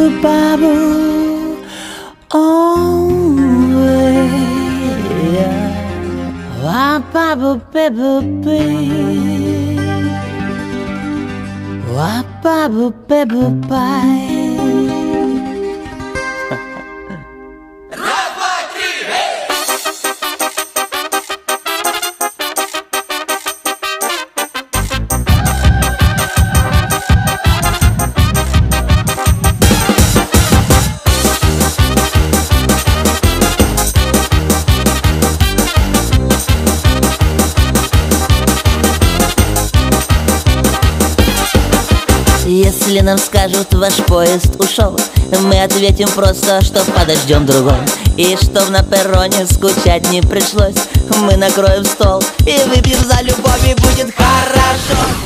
bubble on way. Wah bubble baby, wah bubble baby bye. Если нам скажут, ваш поезд ушел, мы ответим просто, что подождем другой. И чтоб на перроне скучать не пришлось, мы накроем стол и выпьем за любовь, и будет хорошо.